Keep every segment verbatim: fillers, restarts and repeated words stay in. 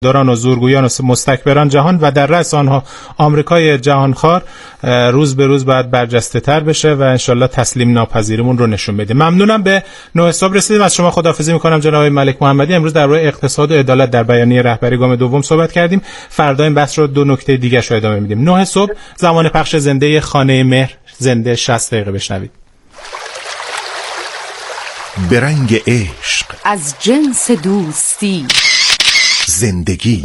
داران و زورگویان و مستکبران جهان و در رأس آنها آمریکای جهانخوار روز به روز باید برجسته تر بشه و انشالله تسلیم ناپذیریمون رو نشون بده. ممنونم. به نه صبح رسیدیم. از شما خداحافظی میکنم جناب ملک محمدی. امروز در روی اقتصاد و عدالت در بیانیه رهبری گام دوم صحبت کردیم. فردا این بحث رو دو نکته دیگه شو ادامه میدیم. نه صبح زمان پخش زنده خانه مهر، زنده شصت دقیقه بشنوید. برنگ عشق، از جنس دوستی، زندگی،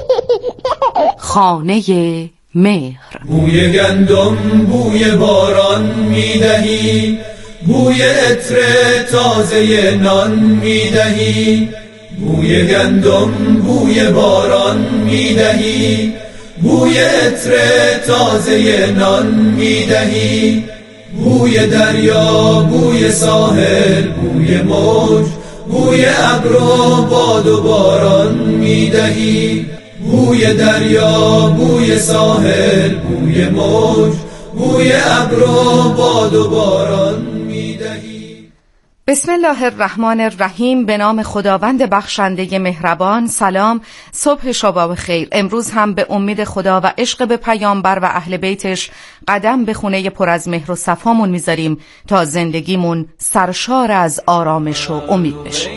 خانه مهر. بوی گندم بوی باران میدهی، بوی عطر تازه نان میدهی. بوی گندم بوی باران میدهی، بوی عطر تازه نان میدهی. بوی دریا بوی ساحل بوی موج، بوی ابر و باد و باران میدهی. بوی دریا بوی ساحل بوی موج، بوی ابر و باد و باران میدهی. بسم الله الرحمن الرحیم. به نام خداوند بخشنده مهربان. سلام، صبح شما بخیر. امروز هم به امید خدا و عشق به پیامبر و اهل بیتش قدم به خونه پر از مهر و صفامون میذاریم تا زندگیمون سرشار از آرامش و امید بشه.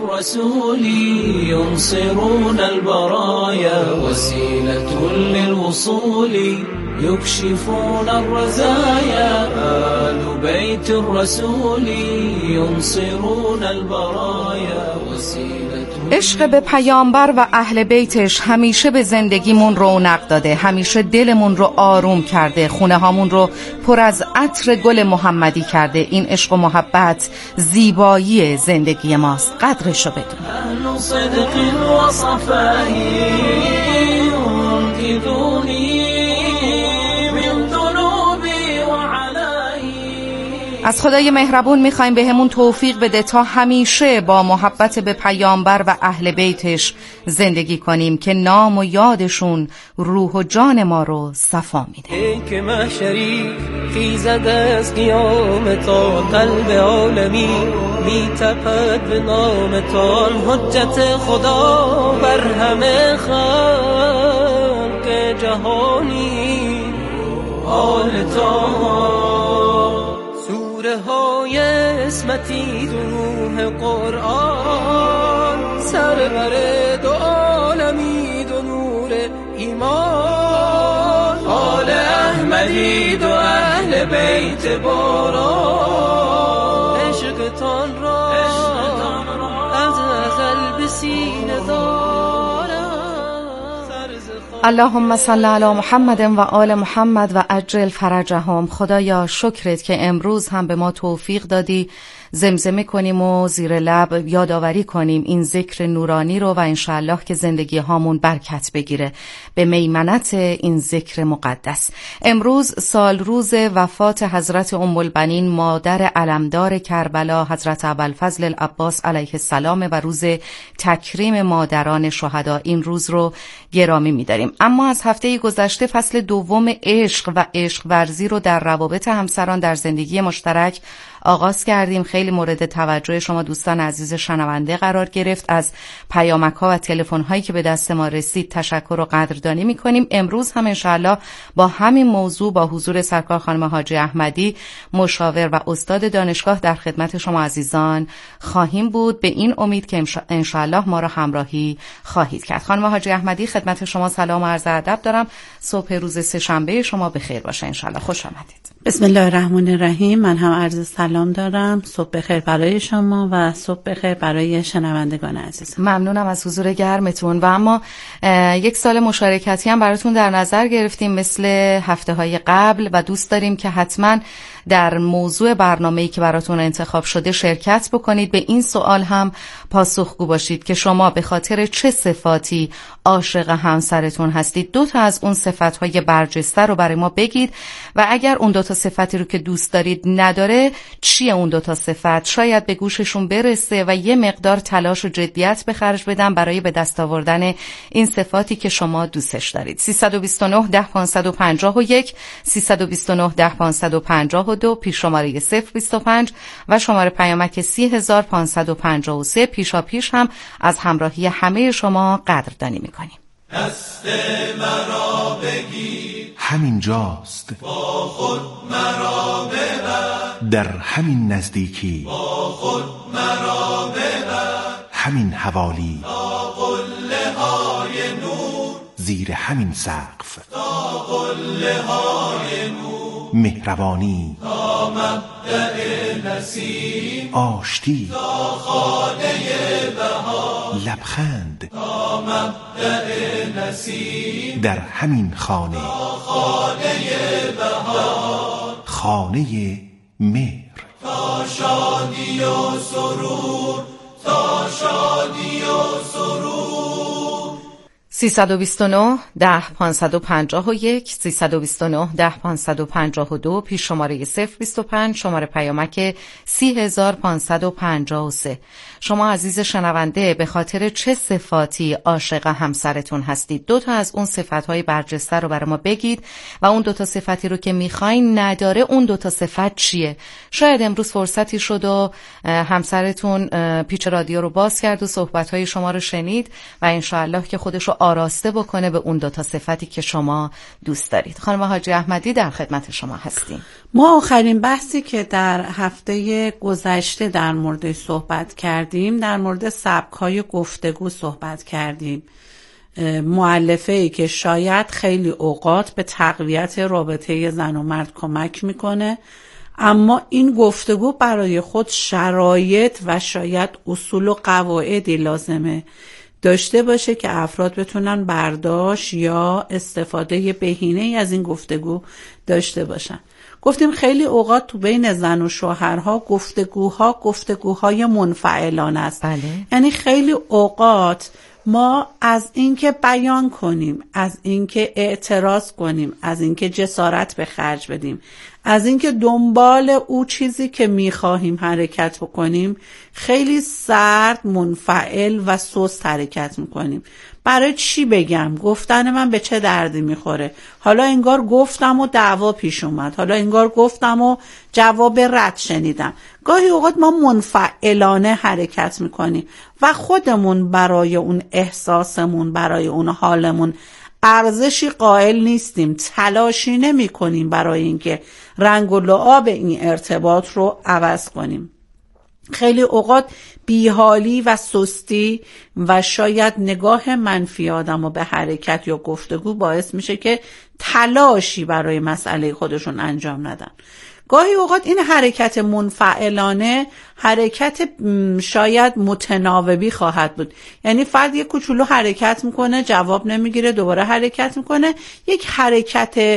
ينصرون البرايا وسيلة للوصول يكشفون الرزايا. آل بيت الرسول ينصرون البرايا وسيلة. عشق به پیامبر و اهل بیتش همیشه به زندگیمون رونق داده، همیشه دلمون رو آروم کرده، خونه هامون رو پر از عطر گل محمدی کرده. این عشق و محبت زیبایی زندگی ماست، قدرشو بدون. اهل صدق و صفایی ينقذوني من ذنوبي وعنائي. از خدای مهربون میخوایم به همون توفیق بده تا همیشه با محبت به پیامبر و اهل بیتش زندگی کنیم که نام و یادشون روح و جان ما رو صفا میده. ای که محشری خیزد از قیامتا، قلب عالمی میتپد به نامتان. حجت خدا بر همه خلق جهانی. آل طه سوره های اسمتی روح قرآن. سرور دو عالمی دو نور ایمان. آل احمدی دو اهل بیت باران. عشقتان را از ازل بسینه دارم. اللهم صل علی محمد و آل محمد و عجل فرجهم. خدایا شکرت که امروز هم به ما توفیق دادی زمزمه کنیم و زیر لب یادآوری کنیم این ذکر نورانی رو و انشاءالله که زندگی هامون برکت بگیره به میمنت این ذکر مقدس. امروز سال روز وفات حضرت ام البنین مادر علمدار کربلا حضرت ابوالفضل العباس علیه السلام و روز تکریم مادران شهدا. این روز رو گرامی می‌داریم. اما از هفته گذشته فصل دوم عشق و عشق ورزی رو در روابط همسران در زندگی مشترک آغاز کردیم. خیلی مورد توجه شما دوستان عزیز شنونده قرار گرفت. از پیامک‌ها و تلفن‌هایی که به دست ما رسید تشکر و قدردانی می‌کنیم. امروز هم انشاءالله با همین موضوع با حضور سرکار خانم حاجی احمدی مشاور و استاد دانشگاه در خدمت شما عزیزان خواهیم بود، به این امید که انشاءالله ما را همراهی خواهید کرد. خانم حاجی احمدی خدمت شما سلام و عرض ادب دارم. صبح روز سه‌شنبه شما بخیر باشه انشاءالله. خوش آمدید. بسم الله الرحمن الرحیم. من هم عرض سلام دارم. صبح بخیر برای شما و صبح بخیر برای شنوندگان عزیز. ممنونم از حضور گرمتون. و اما یک سال مشارکتی هم براتون در نظر گرفتیم مثل هفته های قبل و دوست داریم که حتما در موضوع برنامه‌ای که براتون انتخاب شده شرکت بکنید. به این سوال هم پاسخگو باشید که شما به خاطر چه صفاتی عاشق همسرتون هستید. دو تا از اون صفات‌های برجسته رو برای ما بگید و اگر اون دو تا صفتی رو که دوست دارید نداره چیه اون دو تا صفت؟ شاید به گوششون برسه و یه مقدار تلاش و جدیت به خرج بدن برای به دست آوردن این صفاتی که شما دوستش دارید. سیصد و بیست و نه ده پانصد و پنجاه و یک سیصد و بیست و نه ده پانصد و پنجاه و و دو پیش شماره صفر بیست و پنج و شماره پیامک سی هزار پانصد و پنجاه و سه. پیشا پیش هم از همراهی همه شما قدردانی میکنیم. دست مرا بگیر، همین جاست، با خود مرا ببر، در همین نزدیکی، با خود مرا ببر، همین حوالی، تا قله های نور، زیر همین سقف، تا قله های نور، مهربانی، تا مبدأ نسیم، آشتی، تا خانه بهار، لبخند، تا مبدأ نسیم، در همین خانه، تا خانه بهار، خانه مهر. تا شادی و سرور، تا شادی و سرور. سیصد و بیست و نه ده پانصد و پنجاه و یک سیصد و بیست و نه ده پانصد و پنجاه و دو پیش شماره صفر بیست و پنج شماره پیامک سی هزار پانصد و پنجاه و سه. شما عزیز شنونده به خاطر چه صفاتی عاشق همسرتون هستید؟ دو تا از اون صفات‌های برجسته رو برای ما بگید و اون دو تا صفتی رو که می‌خواین نداره اون دو تا صفت چیه؟ شاید امروز فرصتی شد و همسرتون پیچ رادیو رو باز کرد و صحبت‌های شما رو شنید و انشاءالله که خودش رو آراسته بکنه به اون دو تا صفتی که شما دوست دارید. خانم حاجی احمدی در خدمت شما هستیم. ما آخرین بحثی که در هفته گذشته در مورد صحبت کردیم در مورد سبک‌های گفتگو صحبت کردیم. مؤلفه‌ای که شاید خیلی اوقات به تقویت رابطه زن و مرد کمک میکنه، اما این گفتگو برای خود شرایط و شاید اصول و قواعدی لازمه داشته باشه که افراد بتونن برداشت یا استفاده بهینه‌ای از این گفتگو داشته باشن. گفتیم خیلی اوقات تو بین زن و شوهرها گفتگوها گفتگوهای منفعلانه است. بله. یعنی خیلی اوقات ما از اینکه بیان کنیم، از اینکه اعتراض کنیم، از اینکه جسارت به خرج بدیم، از اینکه دنبال او چیزی که میخواهیم حرکت بکنیم، خیلی سرد، منفعل و سست حرکت میکنیم. برای چی بگم؟ گفتن من به چه دردی میخوره؟ حالا انگار گفتم و دعوا پیش اومد، حالا انگار گفتم و جواب رد شنیدم. گاهی اوقات ما منفعلانه حرکت میکنیم و خودمون برای اون احساسمون، برای اون حالمون ارزشی قائل نیستیم، تلاشی نمی کنیم برای اینکه رنگ و لعاب این ارتباط رو عوض کنیم. خیلی اوقات بیحالی و سستی و شاید نگاه منفی آدم و به حرکت یا گفتگو باعث میشه که تلاشی برای مسئله خودشون انجام ندن. گاهی اوقات این حرکت منفعلانه حرکت شاید متناوبی خواهد بود. یعنی فرد یک کوچولو حرکت میکنه، جواب نمیگیره، دوباره حرکت میکنه. یک حرکت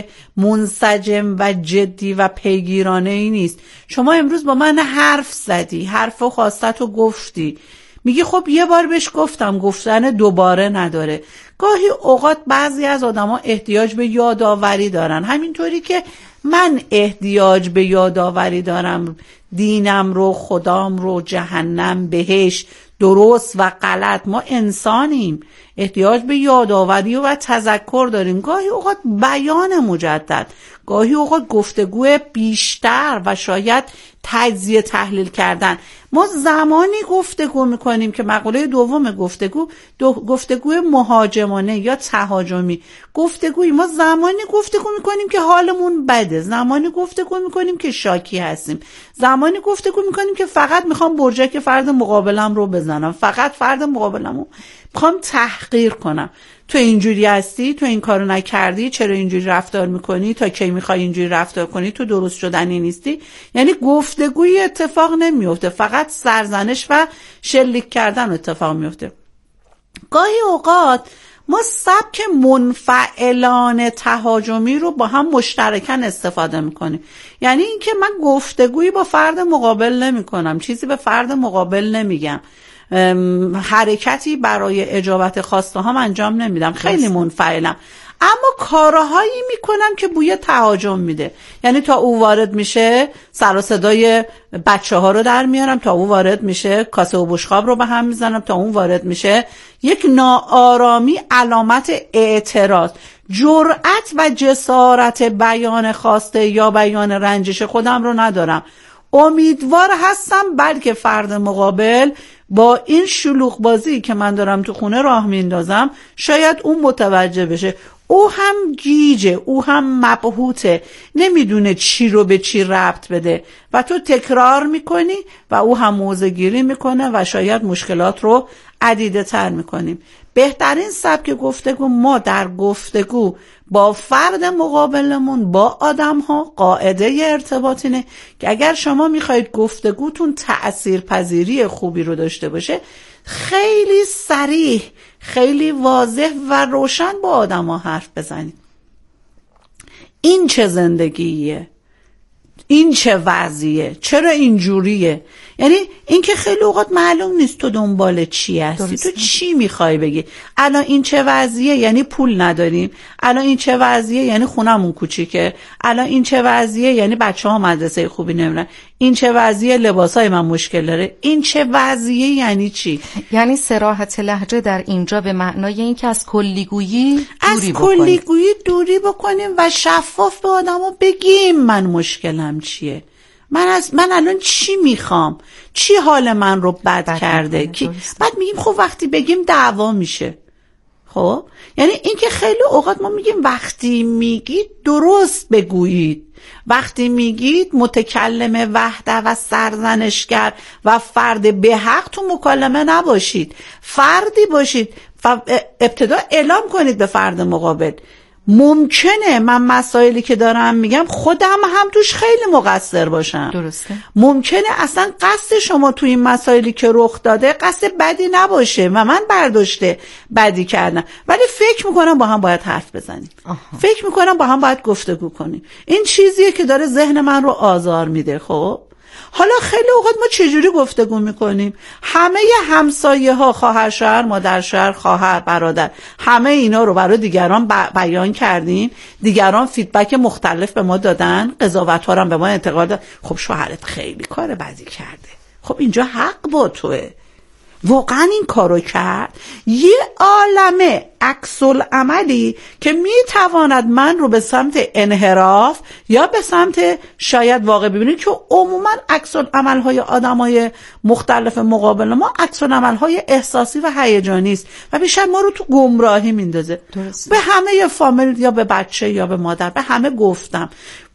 منسجم و جدی و پیگیرانه ای نیست. شما امروز با من حرف زدی، حرف و خواستت و گفتی، میگی خب یه بار بهش گفتم، گفتن دوباره نداره. گاهی اوقات بعضی از آدما احتیاج به یادآوری دارن، همینطوری که من احتیاج به یادآوری دارم دینم رو، خدام رو، جهنم، بهشت، درست و غلط. ما انسانیم، احتیاج به یادآوری و تذکر داریم. گاهی اوقات بیان مجدد، گاهی اوقات گفتگو بیشتر و شاید تجزیه تحلیل کردن. ما زمانی گفتگو میکنیم که مقوله دوم گفتگو دو گفتگو مهاجمانه یا تهاجمی گفتگوی ما زمانی گفتگو میکنیم که حالمون بده، زمانی گفتگو میکنیم که شاکی هستیم، زمانی گفتگو میکنیم که فقط میخوام برجک فرد مقابلم رو بزنم، فقط فرد مقابلم رو میخوام تحقیر کنم. تو اینجوری هستی، تو این کارو نکردی، چرا اینجوری رفتار میکنی، تا کی میخوای اینجوری رفتار کنی، تو درست شدنی نیستی. یعنی گفتگوی اتفاق نمیفته، فقط سرزنش و شلیک کردن اتفاق میفته. گاهی اوقات ما سبک منفعلانه تهاجمی رو با هم مشترکاً استفاده میکنیم. یعنی اینکه من گفتگویی با فرد مقابل نمیکنم، چیزی به فرد مقابل نمیگم، حرکتی برای اجابت خواسته هم انجام نمیدم، خیلی منفعلم. اما کارهایی میکنم که بوی تهاجم میده. یعنی تا او وارد میشه سر و صدای بچه ها رو در میارم، تا او وارد میشه کاسه و بشقاب رو به هم میزنم، تا اون وارد میشه یک ناآرامی علامت اعتراض. جرأت و جسارت بیان خواسته یا بیان رنجش خودم رو ندارم. امیدوار هستم بلکه فرد مقابل با این شلوغ بازی که من دارم تو خونه راه میندازم شاید اون متوجه بشه. او هم گیجه، او هم مبهوته، نمیدونه چی رو به چی ربط بده و تو تکرار میکنی و او هم موضع گیری میکنه و شاید مشکلات رو عدیده تر میکنیم. بهترین سبک گفتگو ما در گفتگو با فرد مقابلمون، با آدم ها، قاعده ارتباط اینه که اگر شما میخواید گفتگوتون تأثیر پذیری خوبی رو داشته باشه، خیلی صریح، خیلی واضح و روشن با آدم ها حرف بزنید. این چه زندگیه؟ این چه وضعیه؟ چرا اینجوریه؟ یعنی این که خیلی اوقات معلوم نیست تو دنبال چی هستی، درسته. تو چی میخوای بگی؟ الان این چه وضعیه؟ یعنی پول نداریم. الان این چه وضعیه؟ یعنی خونمون کوچیکه. الان این چه وضعیه؟ یعنی بچه‌ها مدرسه خوبی نمیرن. این چه وضعیه؟ لباسای من مشکل داره. این چه وضعیه یعنی چی؟ یعنی صراحت لهجه در اینجا به معنای این که از کلیگویی دوری بکنیم. از کلیگویی دوری بکنیم و شفاف به آدما بگیم من مشکلم چیه. من از من الان چی میخوام، چی حال من رو بد, بد کرده کی؟ بعد میگیم خب وقتی بگیم دعوا میشه. خب یعنی این که خیلی اوقات ما میگیم وقتی میگید درست بگویید، وقتی میگید متکلم وحده و سرزنشگر و فرد به حق تو مکالمه نباشید، فردی باشید و ابتدا اعلام کنید به فرد مقابل ممکنه من مسائلی که دارم میگم خودم هم توش خیلی مقصر باشم. درسته. ممکنه اصلا قصد شما توی این مسائلی که رخ داده قصد بدی نباشه و من برداشته بدی کردم، ولی فکر میکنم با هم باید حرف بزنیم. آها. فکر میکنم با هم باید گفتگو کنیم. این چیزیه که داره ذهن من رو آزار میده. خب حالا خیلی اوقات ما چجوری گفتگو میکنیم؟ همه همسایه ها، خواهر شوهر، مادر شوهر، خواهر، برادر، همه اینا رو برای دیگران بیان کردیم، دیگران فیدبک مختلف به ما دادن، قضاوت ها هم به ما انتقاد دادن. خب شوهرت خیلی کار بدی کرده. خب اینجا حق با توه، واقعا این کارو کرد. یه عالمه عکس العملی که میتواند من رو به سمت انحراف یا به سمت شاید واقع ببینید که عموما عکس العمل‌های آدمای مختلف مقابل ما عکس العمل‌های احساسی و هیجانی است و بیشتر ما رو تو گمراهی میندازه. به همه فامیل یا به بچه یا به مادر به همه گفتم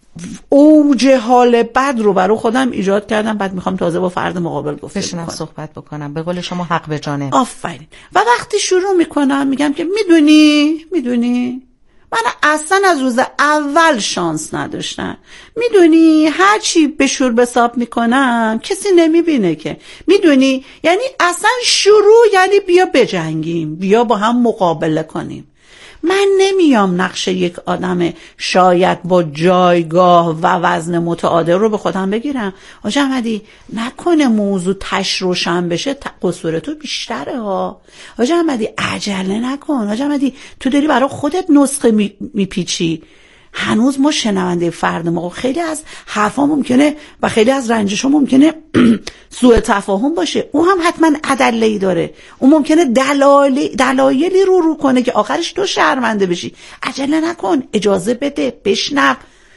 اوج حال بد رو برای خودم ایجاد کردم، بعد میخوام تازه با فرد مقابل گفتگو بشنم صحبت بکنم. به قول شما حق به جانه. آفرین. و وقتی شروع میکنم میگم که میدونی میدونی من اصلا از روز اول شانس نداشتم، میدونی هر چی به شور بساب میکنم کسی نمیبینه که، میدونی یعنی اصلا شروع یعنی بیا بجنگیم، بیا با هم مقابله کنیم. من نمیام نقش یک آدم شاید با جایگاه و وزن متعادل رو به خودم بگیرم. آج احمدی نکنه موضوع تش روشن بشه قصور تو بیشتره ها. آج احمدی عجله نکن. آج احمدی تو داری برای خودت نسخه میپیچی. هنوز ما شنونده فرد ما خیلی از حرفا ممکنه و خیلی از رنجشا ممکنه سوء تفاهم باشه. او هم حتما ادله‌ای داره. او ممکنه دلایلی دلایلی رو رو کنه که آخرش تو شرمنده بشی. عجله نکن، اجازه بده، بشنو،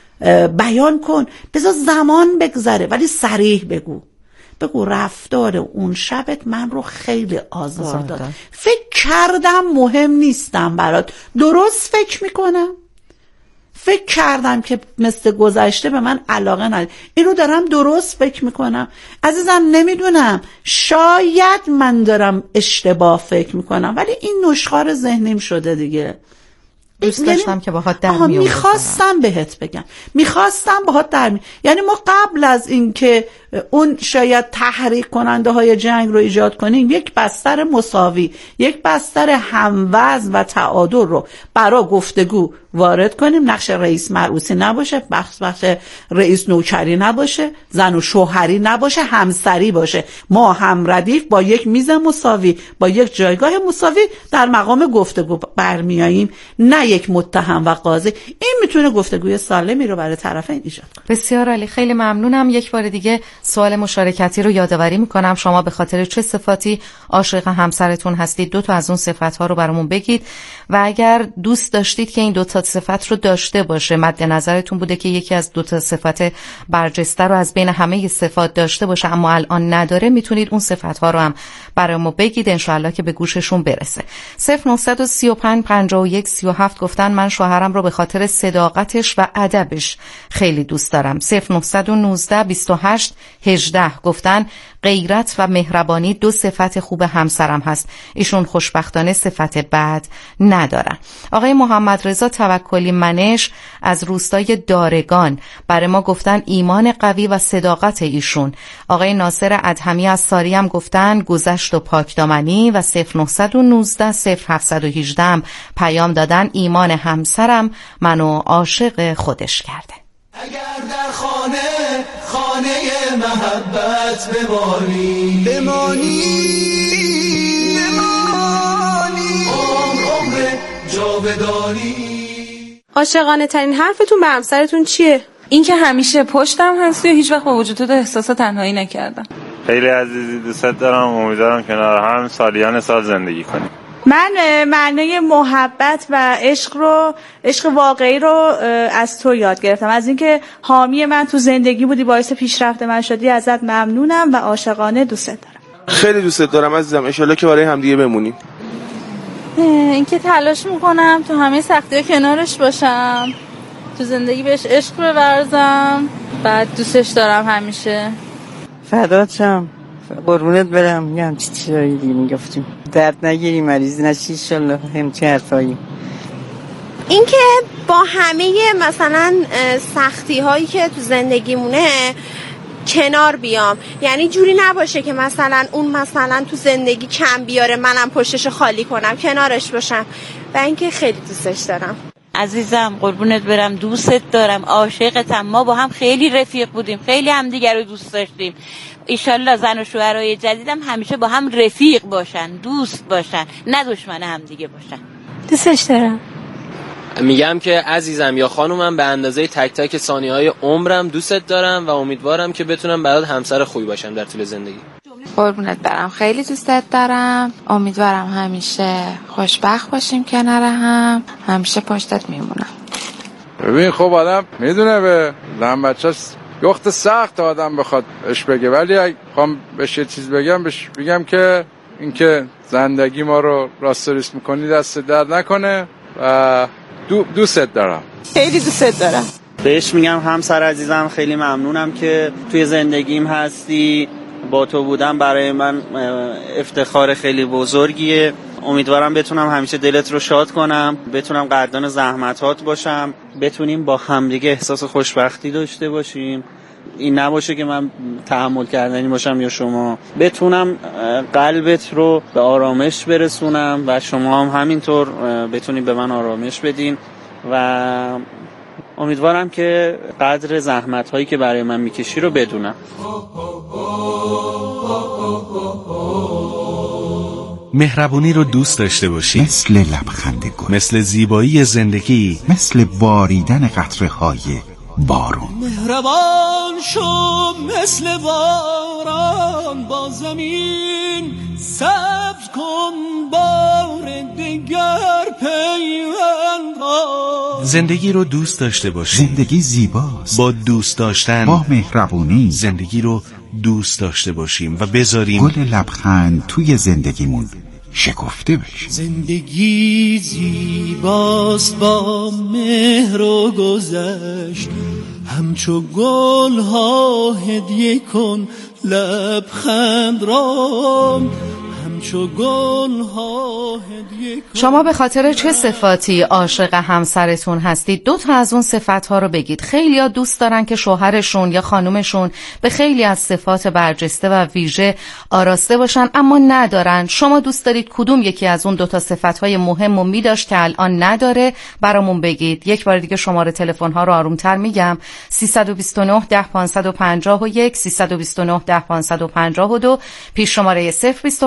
بیان کن، بذار زمان بگذره، ولی صریح بگو. بگو رفتار اون شبت من رو خیلی آزار داد. فکر کردم مهم نیستم برات. درست فکر میکنم. فکر کردم که مثل گذشته به من علاقه نداری. اینو دارم درست فکر میکنم. عزیزم نمیدونم، شاید من دارم اشتباه فکر میکنم، ولی این نشخوار ذهنیم شده دیگه. دوست داشتم که باهات در میام. میخواستم بهت بگم، میخواستم باهات در می یعنی ما قبل از اینکه اون شاید تحریک کننده های جنگ رو ایجاد کنیم یک بستر مساوی، یک بستر هموزن و تعادل رو برای گفتگو وارد کنیم. نقش رئیس مرعوسی نباشه، بخش بخش رئیس نوکری نباشه، زن و شوهری نباشه، همسری باشه. ما هم ردیف با یک میز مساوی، با یک جایگاه مساوی در مقام گفتگو برمیاییم، نه یک متهم و قاضی. این میتونه گفتگوی سالمی رو برای طرفین ایجاد کنه. بسیار عالی، خیلی ممنونم. یک بار دیگه سوال مشارکتی رو یادآوری میکنم. شما به خاطر چه صفاتی عاشق همسرتون هستید؟ دو تا از اون صفات‌ها رو برامون بگید و اگر دوست داشتید که این دو تا صفت رو داشته باشه، مد نظرتون بوده که یکی از دو تا صفت برجسته رو از بین همه صفات داشته باشه اما الان نداره، میتونید اون صفت‌ها رو هم برامون بگید ان شاءالله که به گوششون برسه. صفر نه سه پنج پنجاه و یک سی و هفت گفتن من شوهرم رو به خاطر صداقتش و ادبش خیلی دوست دارم. صفر نه یک نه بیست و هشت هجده گفتن غیرت و مهربانی دو صفت خوب همسرم هست، ایشون خوشبختانه صفت بد ندارن. آقای محمد رضا توکلی منش از روستای دارگان برای ما گفتن ایمان قوی و صداقت ایشون. آقای ناصر ادهمی از ساری هم گفتن گذشت و پاکدامنی و صفر نه یک نه صفر هفت یک هشت هم پیام دادن ایمان همسرم منو عاشق خودش کرده. اگر در خانه خانه محبت بمانی بمانی بمانی عمر عمر جاودانی. عاشقانه ترین حرفتون به همسرتون چیه؟ این که همیشه پشتم هستی و هیچ وقت با وجود تو احساس تنهایی نکردم. خیلی عزیزی، دوست دارم، امیدوارم کنار هم سالیان سال زندگی کنیم. من معنای محبت و عشق رو عشق واقعی رو از تو یاد گرفتم، از اینکه حامی من تو زندگی بودی، باعث پیشرفت من شدی، ازت ممنونم و عاشقانه دوست دارم. خیلی دوست دارم عزیزم، ان شاءالله که برای همدیگه بمونیم. اینکه تلاش میکنم تو همه سختی‌ها کنارش باشم، تو زندگی بهش عشق بورزم، بعد دوستش دارم همیشه. فدات شم، قربونت برم. میگم چی چیزایی دیگه میگفتیم، درد نگیری، مریض نشی ان شاءالله، همچین حرفایی. اینکه با همه مثلا سختی هایی که تو زندگیمونه کنار بیام، یعنی جوری نباشه که مثلا اون مثلا تو زندگی کم بیاره منم پشتش خالی کنم، کنارش باشم و اینکه خیلی دوستش دارم. عزیزم قربونت برم، دوستت دارم، عاشقتم. ما با هم خیلی رفیق بودیم، خیلی همدیگر رو دوست داشتیم. ایشالله زن و شوهرای جدیدم همیشه با هم رفیق باشن، دوست باشن، نه دشمن همدیگه باشن. دوستش دارم. میگم که عزیزم یا خانومم به اندازه تک تک ثانیه‌های عمرم دوستت دارم و امیدوارم که بتونم برات همسر خوبی باشم در طول زندگی. قربونت برم، خیلی دوستت دارم، امیدوارم همیشه خوشبخت باشیم کنار هم، همیشه پشتت میمونم. ببین خب آدم میدونه به زن بچه‌ست یخت سخت آدم بخواد اش بگه، ولی اگه خواهم بهش یه چیز بگم بهش بگم که اینکه زندگی ما رو راست ریس میکنی دست درد نکنه و دو دوستت دارم، خیلی دوستت دارم. بهش میگم همسر عزیزم خیلی ممنونم که توی زندگیم هستی، با تو بودم برای من افتخار خیلی بزرگیه. امیدوارم بتونم همیشه دلت رو شاد کنم، بتونم قدردان زحمتات باشم، بتونیم با همدیگه احساس خوشبختی داشته باشیم. این نباشه که من تحمل کردنی باشم یا شما، بتونم قلبت رو به آرامش برسونم و شما هم همینطور بتونید به من آرامش بدین و امیدوارم که قدر زحمت هایی که برای من میکشی رو بدونم. مهربونی رو دوست داشته باشی، مثل لبخند گل، مثل زیبایی زندگی، مثل باریدن قطره های بارون. مهربان شو مثل باران با زمین، صبر کن بار دیگر پیوند ها. زندگی رو دوست داشته باشی، زندگی زیباست. با دوست داشتن، با مهربونی زندگی رو دوست داشته باشیم و بذاریم گل لبخند توی زندگیمون شکفته بشه. زندگی زیباست با مهر و گذشت، همچو گل ها هدیه کن لبخند را، همچو گل ها هدیه کن. شما به خاطر چه صفاتی عاشق همسرتون هستید؟ دو تا از اون صفات ها رو بگید. خیلی ها دوست دارن که شوهرشون یا خانومشون به خیلی از صفات برجسته و ویژه آراسته باشن اما ندارن. شما دوست دارید کدوم یکی از اون دو تا صفات های مهم رو میداشت که الان نداره؟ برامون بگید. یک بار دیگه شماره تلفن ها رو آرومتر میگم: سیصد و بیست و نه ده پانصد و پنجاه و یک، سیصد و بیست و نه ده پانصد و پنجاه و دو، پیش شماره صفر بیست و پنج و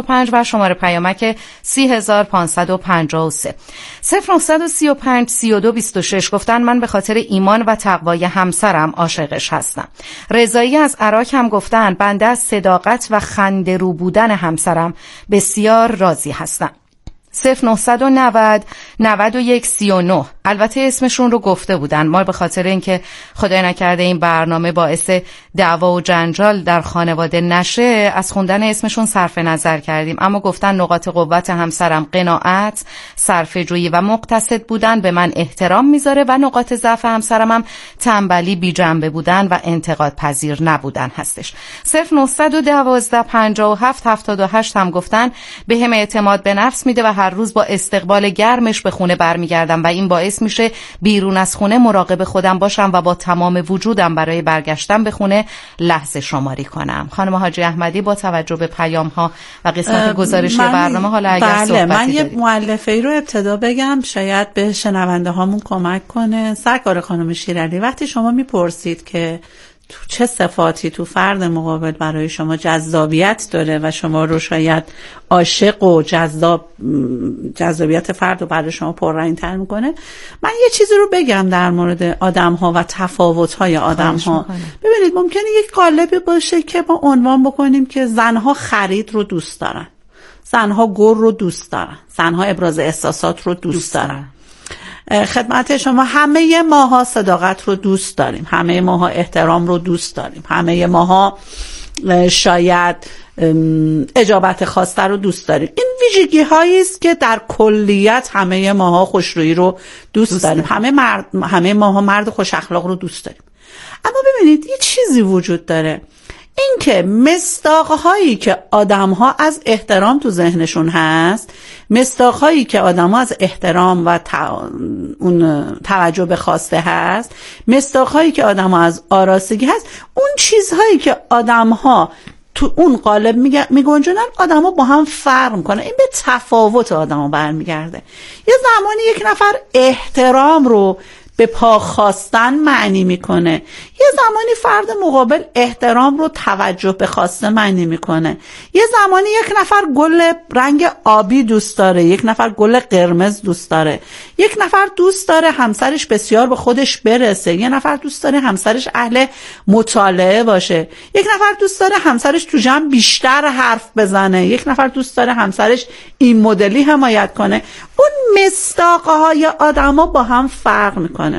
شماره پیامک سی هزار پانصد و پنجاه و سه. صفر نهصد و سی و پنج سی و دو بیست و شش گفتن من به خاطر ایمان و تقوای همسرم عاشقش هستم. رضایی از عراق هم گفتن بنده از صداقت و خنده رو بودن همسرم بسیار راضی هستم. صفر نهصد و نود نود و یک سی و نه البته اسمشون رو گفته بودن، ما به خاطر اینکه خدای نکرده این برنامه باعث دعوا و جنجال در خانواده نشه از خوندن اسمشون صرف نظر کردیم، اما گفتن نقاط قوت همسرم قناعت، صرفه‌جویی و مقتصد بودن، به من احترام میذاره و نقاط ضعف همسرم هم تنبلی، بی جنبه بودن و انتقاد پذیر نبودن هستش. صفر نهصد و دوازده پنجاه و هفت هفتاد و هشت هم گفتن به هم اعتماد به نفس میده و هر روز با استقبال گرمش به خونه برمیگردم و این باعث میشه بیرون از خونه مراقب خودم باشم و با تمام وجودم برای برگشتن به خونه لحظه شماری کنم. خانم حاجی احمدی با توجه به پیام ها و قسمت گزارشی برنامه حالا اگر بله صحبتی من یه دارید. مؤلفه ای رو ابتدا بگم شاید به شنونده هامون کمک کنه. سرکار خانم شیرعلی، وقتی شما میپرسید که تو چه صفاتی تو فرد مقابل برای شما جذابیت داره و شما رو شاید عاشق و جذاب جذابیت فرد رو برای شما پررنگ‌تر میکنه، من یه چیزی رو بگم در مورد آدم ها و تفاوت های آدم ها. ببینید ممکنه یک قالبی باشه که ما عنوان بکنیم که زنها خرید رو دوست دارن، زنها گر رو دوست دارن، زنها ابراز احساسات رو دوست, دوست دارن. خدمت شما همه ماها صداقت رو دوست داریم، همه ماها احترام رو دوست داریم، همه ماها شاید اجابت خواسته رو دوست داریم. این ویژگی هایی است که در کلیت همه ماها خوشرویی رو دوست, دوست داریم. همه مرد همه ماها مرد خوش اخلاق رو دوست داریم. اما ببینید یه چیزی وجود داره، این که مصداق‌هایی که آدم‌ها از احترام تو ذهنشون هست، مصداق‌هایی که آدم‌ها از احترام و تا... اون توجه به خواسته هست، مصداق‌هایی که آدم‌ها از آراستگی هست، اون چیزهایی که آدم‌ها تو اون قالب میگنجونن آدم‌ها با هم فرق میکنن. این به تفاوت آدم‌ها برمیگرده. یه زمانی یک نفر احترام رو به پا خواستن معنی میکنه، یه زمانی فرد مقابل احترام رو توجه به خواسته معنی میکنه، یه زمانی یک نفر گل رنگ آبی دوست داره، یک نفر گل قرمز دوست داره، یک نفر دوست داره همسرش بسیار به خودش برسه، یه نفر دوست داره همسرش اهل مطالعه باشه، یک نفر دوست داره همسرش تو جمع بیشتر حرف بزنه، یک نفر دوست داره همسرش این مدلی حمایت کنه. اون مصداق‌های آدم‌ها با هم فرق میکنه.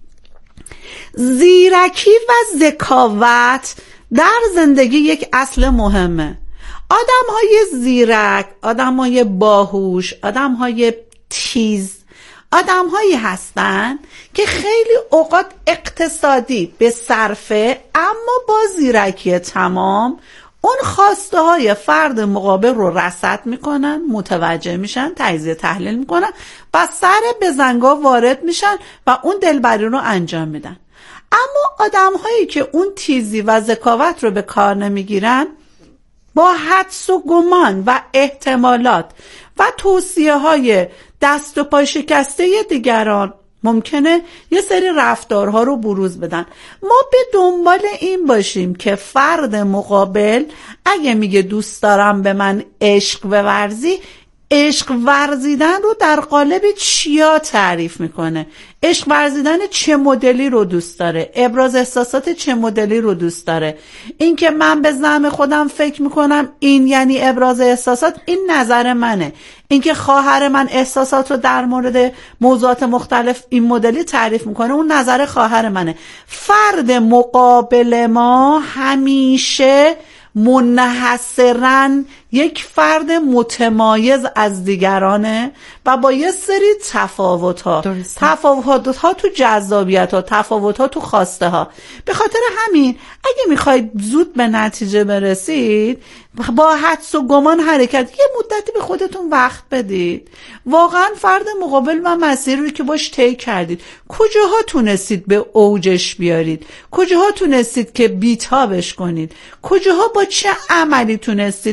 زیرکی و ذکاوت در زندگی یک اصل مهمه. آدم‌های زیرک، آدم‌های باهوش، آدم‌های تیز، آدم‌هایی هستن که خیلی اوقات اقتصادی به صرفه اما با زیرکی تمام اون خواسته های فرد مقابل رو رصد میکنن، متوجه میشن، تجزیه تحلیل میکنن و سر بزنگاه وارد میشن و اون دلبری رو انجام میدن. اما آدم هایی که اون تیزی و ذکاوت رو به کار نمیگیرن با حدس و گمان و احتمالات و توصیه های دست و پای شکسته دیگران ممکنه یه سری رفتارها رو بروز بدن. ما به دنبال این باشیم که فرد مقابل اگه میگه دوست دارم به من عشق بورزی، عشق ورزیدن رو در قالب چیا تعریف میکنه، عشق ورزیدن چه مدلی رو دوست داره، ابراز احساسات چه مدلی رو دوست داره. این که من به زعم خودم فکر میکنم این یعنی ابراز احساسات، این نظر منه. این که خواهر من احساسات رو در مورد موضوعات مختلف این مدلی تعریف میکنه، اون نظر خواهر منه. فرد مقابل ما همیشه منحصراً یک فرد متمایز از دیگرانه و با یه سری تفاوت‌ها، تفاوت‌ها تو جذابیت‌ها، تفاوت‌ها تو خواسته ها. به خاطر همین اگه میخواید زود به نتیجه برسید با حدس و گمان حرکت، یه مدتی به خودتون وقت بدید. واقعا فرد مقابل و مسیری رو که باش طی کردید کجاها تونستید به اوجش بیارید، کجاها تونستید که بیتابش کنید، کجاها با چه عملی تونستید شارژ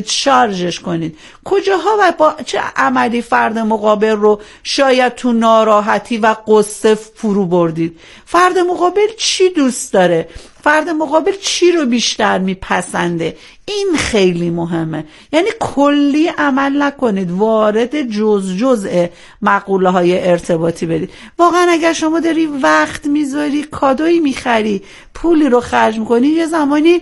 خرجش کنید؟ کجاها و با چه عملی فرد مقابل رو شاید تو ناراحتی و قصه فرو بردید؟ فرد مقابل چی دوست داره؟ فرد مقابل چی رو بیشتر میپسنده؟ این خیلی مهمه. یعنی کلی عمل نکنید، وارد جز جزء مقوله های ارتباطی بدید. واقعا اگر شما داری وقت میذاری، کادویی میخری، پولی رو خرج میکنی، یه زمانی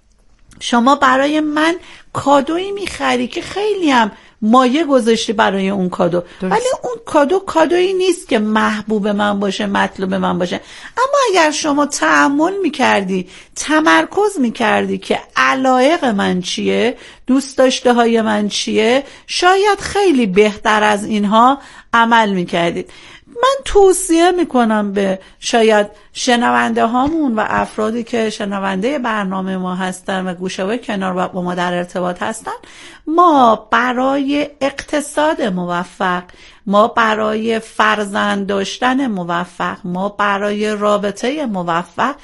شما برای من کادویی میخری که خیلی هم مایه گذاشتی برای اون کادو، درست. ولی اون کادو کادویی نیست که محبوب من باشه، مطلوب من باشه. اما اگر شما تأمل میکردی، تمرکز میکردی که علایق من چیه، دوست داشته های من چیه، شاید خیلی بهتر از اینها عمل میکردید. من توصیه میکنم به شاید شنونده هامون و افرادی که شنونده برنامه ما هستن و گوشه و کنار با ما در ارتباط هستن، ما برای اقتصاد موفق، ما برای فرزند داشتن موفق، ما برای رابطه موفق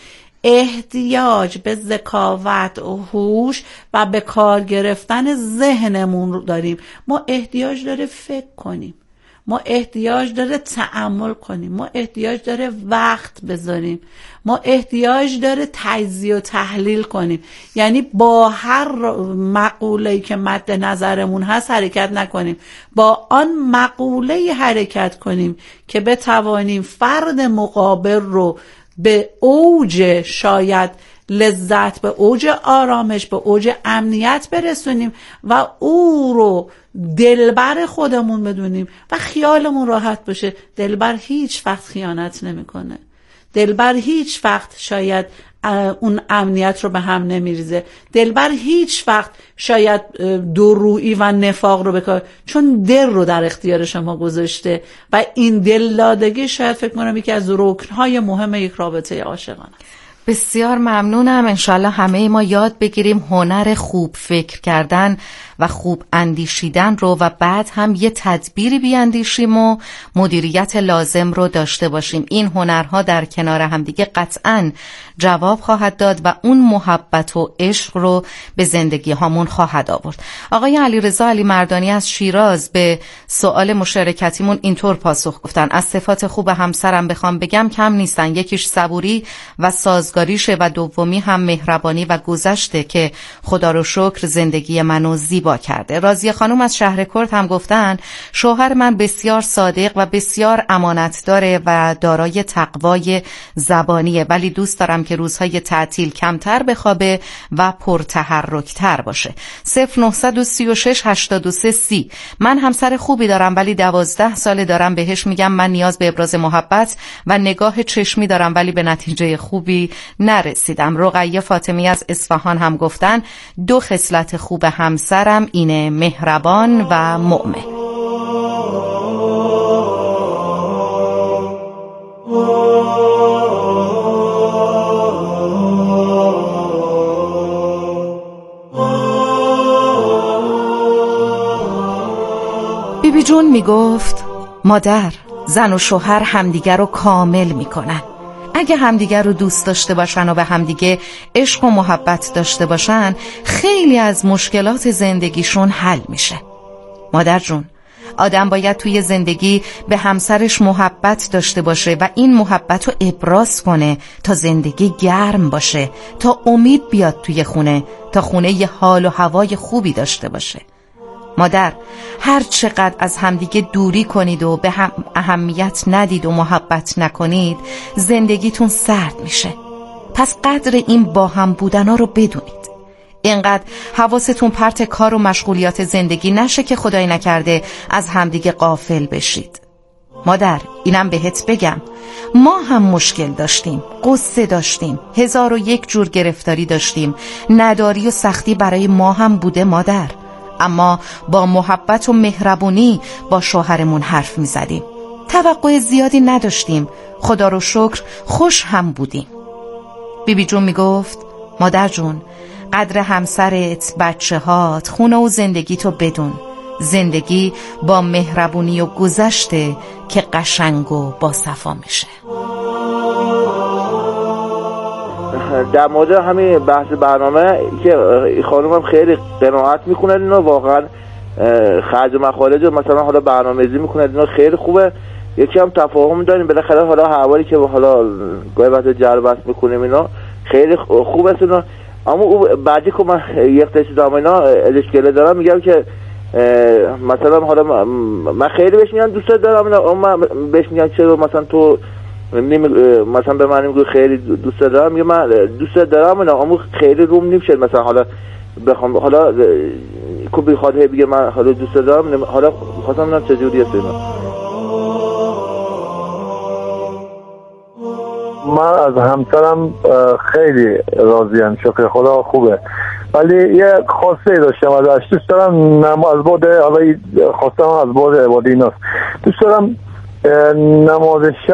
احتیاج به ذکاوت و هوش و به کار گرفتن ذهنمون داریم. ما احتیاج داره فکر کنیم، ما احتیاج داره تأمل کنیم، ما احتیاج داره وقت بذاریم، ما احتیاج داره تجزیه و تحلیل کنیم. یعنی با هر مقوله‌ای که مد نظرمون هست حرکت نکنیم، با آن مقوله حرکت کنیم که بتوانیم فرد مقابل رو به اوج شاید لذت، به اوج آرامش، به اوج امنیت برسونیم و او رو دلبر خودمون بدونیم و خیالمون راحت باشه. دلبر هیچ وقت خیانت نمیکنه، دلبر هیچ وقت شاید اون امنیت رو به هم نمیریزه، دلبر هیچ وقت شاید دورویی و نفاق رو بکنه، چون دل رو در اختیار شما گذاشته و این دل دادگی شاید فکر کنم یکی از رکنهای مهم یک رابطه عاشقانه. بسیار ممنونم. انشالله همه ما یاد بگیریم هنر خوب فکر کردن و خوب اندیشیدن رو و بعد هم یه تدبیری بیاندیشیم و مدیریت لازم رو داشته باشیم. این هنرها در کنار هم دیگه قطعاً جواب خواهد داد و اون محبت و عشق رو به زندگی هامون خواهد آورد. آقای علیرضا علی مردانی از شیراز به سوال مشارکتیمون اینطور پاسخ گفتن: از صفات خوب همسرم بخوام بگم کم نیستن. یکیش صبوری و سازگاریشه و دومی هم مهربانی و گذشته که خدا رو شکر زندگی منو زیبا کرده. راضیه خانم از شهر کرد هم گفتن شوهر من بسیار صادق و بسیار امانت داره و دارای تقوای زبانیه، ولی دوست دارم که روزهای تعطیل کمتر بخوابه و پرتحرکتر باشه. صفر نه سه شش هشتاد و سه سی. من همسر خوبی دارم ولی دوازده ساله دارم بهش میگم من نیاز به ابراز محبت و نگاه چشمی دارم ولی به نتیجه خوبی نرسیدم. رقیه فاطمی از اصفهان هم گفتن دو خصلت خوب همسرم اینه، مهربان و مؤمن. بیبی جون میگفت مادر، زن و شوهر همدیگر رو کامل میکنن. اگه همدیگر رو دوست داشته باشن و به همدیگه عشق و محبت داشته باشن، خیلی از مشکلات زندگیشون حل میشه. مادر جون، آدم باید توی زندگی به همسرش محبت داشته باشه و این محبت رو ابراز کنه تا زندگی گرم باشه، تا امید بیاد توی خونه، تا خونه یه حال و هوای خوبی داشته باشه. مادر، هر چقدر از همدیگه دوری کنید و به هم اهمیت ندید و محبت نکنید، زندگیتون سرد میشه. پس قدر این با هم بودنا رو بدونید. اینقدر حواستون پرت کار و مشغولیات زندگی نشه که خدای نکرده از همدیگه غافل بشید. مادر، اینم بهت بگم، ما هم مشکل داشتیم، قصه داشتیم، هزار و یک جور گرفتاری داشتیم، نداری و سختی برای ما هم بوده مادر، اما با محبت و مهربونی با شوهرمون حرف می زدیم. توقع زیادی نداشتیم، خدا رو شکر خوش هم بودیم. بیبی جون می گفت مادر جون، قدر همسرت، بچه هات، خونه و زندگی تو بدون. زندگی با مهربونی و گذشته که قشنگ و با صفا میشه. در مورد همین بحث برنامه که خانومم خیلی قناعت میکنه اینا، واقعا خرج و مخارج مثلا حالا برنامه‌ریزی میکنه اینا خیلی خوبه. یکی هم تفاهم داریم بالاخره، حالا حوالی که حالا گاهی وقت جر بحث میکنیم اینا خیلی خوبه اینا. اما او بعدی که من یک تشی دارم اینا اشکاله دارم، میگم که مثلا حالا من خیلی بهش میگم دوست دارم اینا، اما من بهش میگم چرا مثلا تو مثلا به من میگه خیلی دوست دارم، میگه من دوست دارم اینا اما خیلی روم نمیشه مثلا حالا بخوام حالا کو بخواد بگه من حالا دوست دارم، حالا خواستم ببینم چه جوریه اینا. من از همسرم خیلی راضیم، شکر خدا خوبه، ولی یه خواسته داشتم ازش. دوست دارم نم از بعد حالا خواستم از بعد عبادی ایناست، دوست دارم نماز شب